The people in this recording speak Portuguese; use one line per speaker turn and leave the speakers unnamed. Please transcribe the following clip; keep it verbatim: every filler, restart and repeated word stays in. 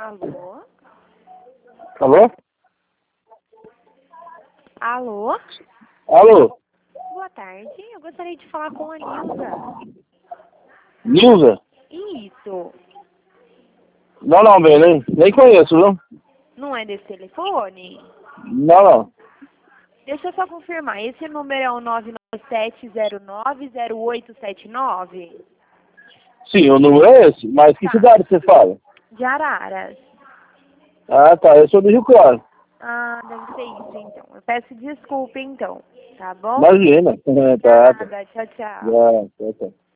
Alô?
Alô?
Alô?
Alô?
Boa tarde. Eu gostaria de falar com a Nilza.
Nilza?
Isso.
Não, não, bem, nem, nem conheço, viu?
Não é desse telefone?
Não, não.
Deixa eu só confirmar. Esse número é o nove nove sete zero nove zero oito sete nove?
Sim, o número é esse, mas que
Tá.
cidade você fala?
De Araras.
Ah, tá, eu sou do Rio Claro.
Ah, deve ser isso, então. Eu peço desculpa, então. Tá bom?
Imagina. Tá, tá.
Nada. Tchau, tchau.
Já, tá, tá.